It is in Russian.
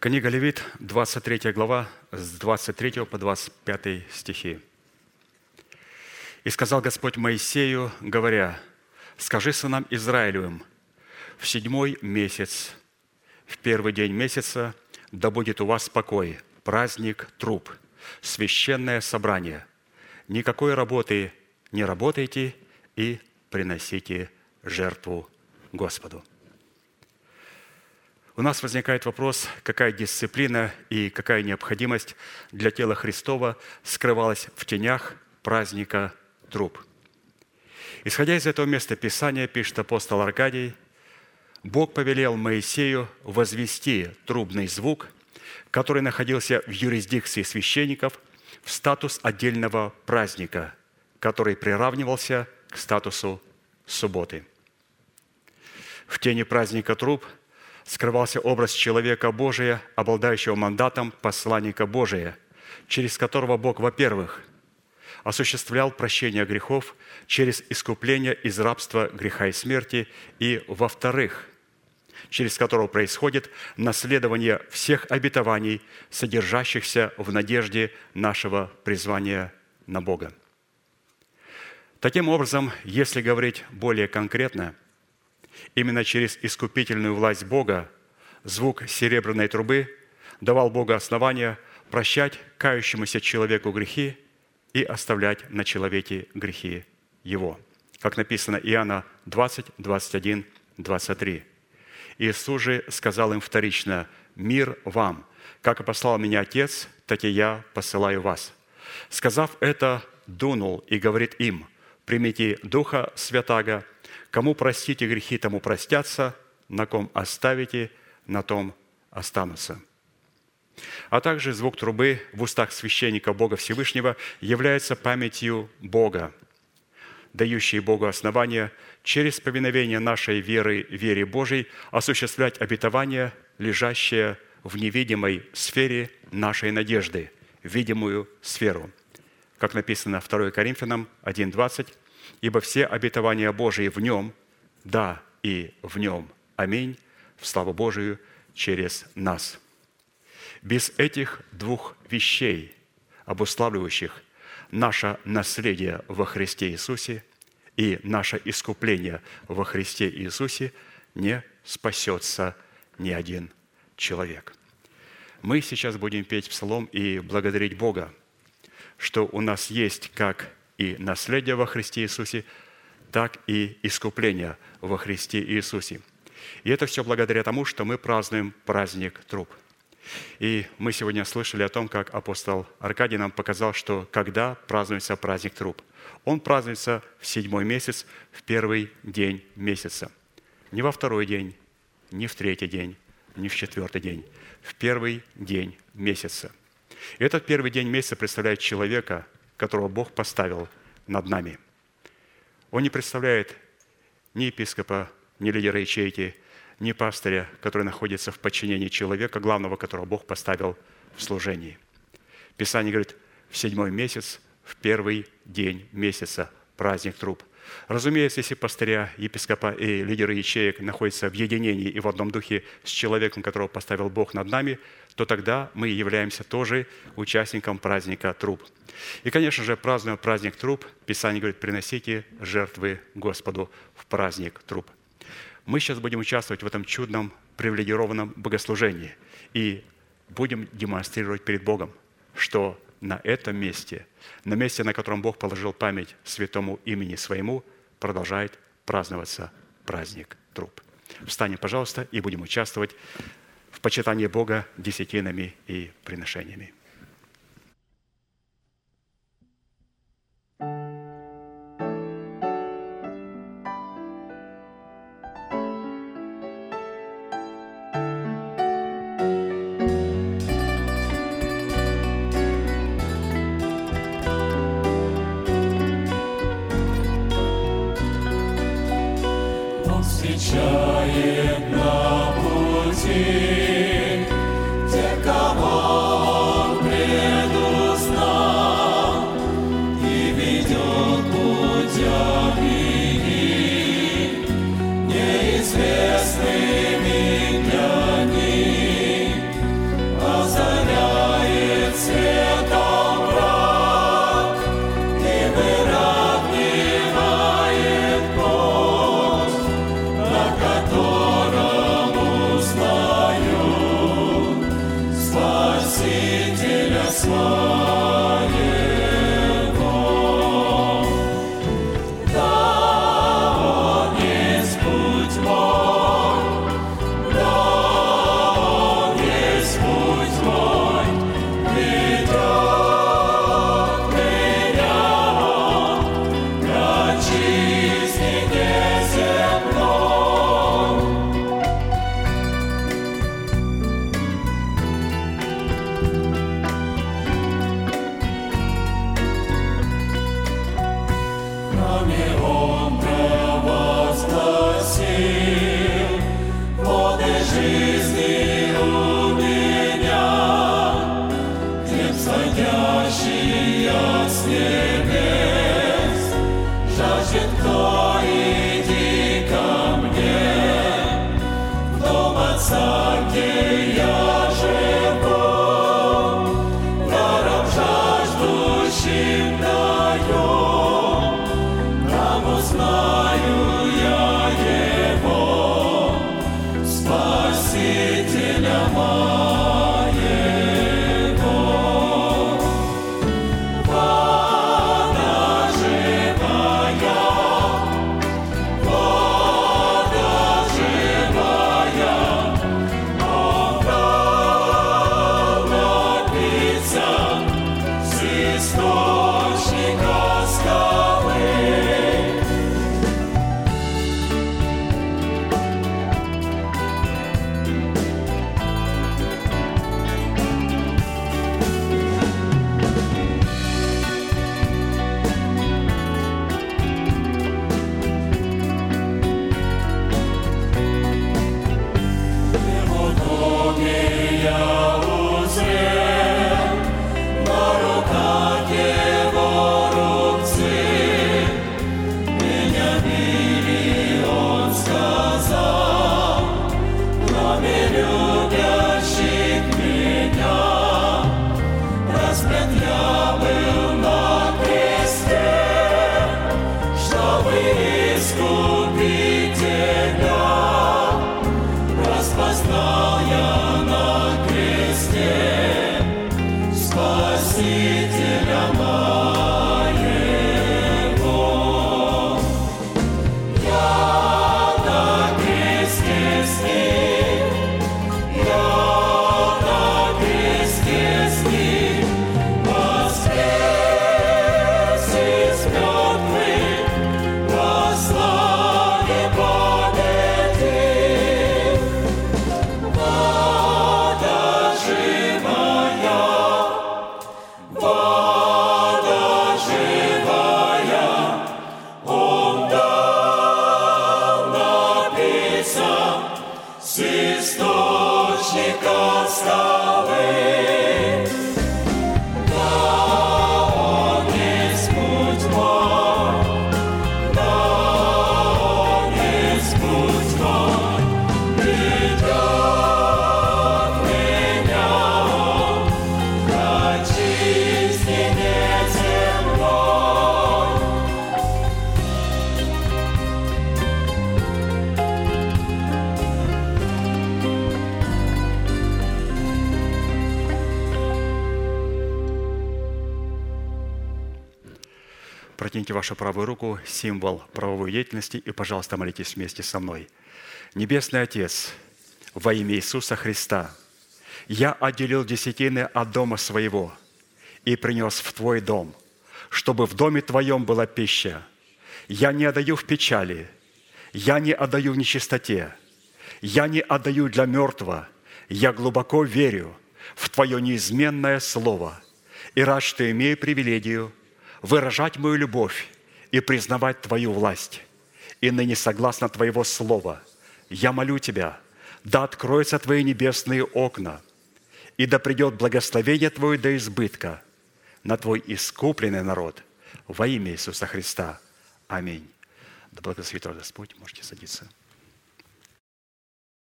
Книга Левит, 23 глава, с 23 по 25 стихи. «И сказал Господь Моисею, говоря: скажи сынам Израилевым, в 7-й месяц, в 1-й день месяца, да будет у вас покой, праздник труб, священное собрание. Никакой работы не работайте и приносите жертву Господу». У нас возникает вопрос, какая дисциплина и какая необходимость для тела Христова скрывалась в тенях праздника труб. Исходя из этого места Писания, пишет апостол Аркадий, Бог повелел Моисею возвести трубный звук, который находился в юрисдикции священников, в статус отдельного праздника, который приравнивался к статусу субботы. В тени праздника труб скрывался образ человека Божия, обладающего мандатом посланника Божия, через которого Бог, во-первых, осуществлял прощение грехов через искупление из рабства греха и смерти, и, во-вторых, через которого происходит наследование всех обетований, содержащихся в надежде нашего призвания на Бога. Таким образом, если говорить более конкретно, именно через искупительную власть Бога звук серебряной трубы давал Богу основание прощать кающемуся человеку грехи и оставлять на человеке грехи его. Как написано Иоанна 20, 21, 23. «Иисус же сказал им вторично: мир вам, как и послал меня Отец, так и я посылаю вас. Сказав это, дунул и говорит им: примите Духа Святаго, кому простите грехи, тому простятся, на ком оставите, на том останутся». А также звук трубы в устах священника Бога Всевышнего является памятью Бога, дающей Богу основание через повиновение нашей вере Божией осуществлять обетование, лежащее в невидимой сфере нашей надежды, видимую сферу. Как написано 2 Коринфянам 1:20, «Ибо все обетования Божии в Нем, да и в Нем, аминь, в славу Божию через нас». Без этих двух вещей, обуславливающих наше наследие во Христе Иисусе и наше искупление во Христе Иисусе, не спасется ни один человек. Мы сейчас будем петь псалом и благодарить Бога, что у нас есть как и наследие во Христе Иисусе, так и искупление во Христе Иисусе. И это все благодаря тому, что мы празднуем праздник труб. И мы сегодня слышали о том, как апостол Аркадий нам показал, что когда празднуется праздник труб. Он празднуется в 7-й месяц, в 1-й день месяца. Не во 2-й день, не в 3-й день, не в 4-й день. В 1-й день месяца. И этот 1-й день месяца представляет человека, которого Бог поставил над нами. Он не представляет ни епископа, ни лидера ячейки, ни пастыря, который находится в подчинении человека, главного, которого Бог поставил в служении. Писание говорит, в 7-й месяц, в 1-й день месяца, праздник труб. Разумеется, если пастыря, епископа и лидеры ячеек находятся в единении и в одном духе с человеком, которого поставил Бог над нами, то тогда мы являемся тоже участником праздника труб. И, конечно же, празднуя праздник труб, Писание говорит, приносите жертвы Господу в праздник труб. Мы сейчас будем участвовать в этом чудном, привилегированном богослужении и будем демонстрировать перед Богом, что на этом месте, на месте, на котором Бог положил память святому имени Своему, продолжает праздноваться праздник труб. Встанем, пожалуйста, и будем участвовать в почитании Бога десятинами и приношениями. Встречает на пути тех, кого Он предузнал, и ведет путями их, неизвестными для них. Протяните вашу правую руку, символ правовой деятельности, и, пожалуйста, молитесь вместе со мной. Небесный Отец, во имя Иисуса Христа, я отделил десятины от дома своего и принес в Твой дом, чтобы в доме Твоем была пища. Я не отдаю в печали, я не отдаю в нечистоте, я не отдаю для мертвого, я глубоко верю в Твое неизменное Слово и рад, что имею привилегию выражать мою любовь и признавать Твою власть. И ныне, согласно Твоего Слова, я молю Тебя, да откроются Твои небесные окна, и да придет благословение Твое до избытка на Твой искупленный народ во имя Иисуса Христа. Аминь. Да благословит вас Господь. Можете садиться.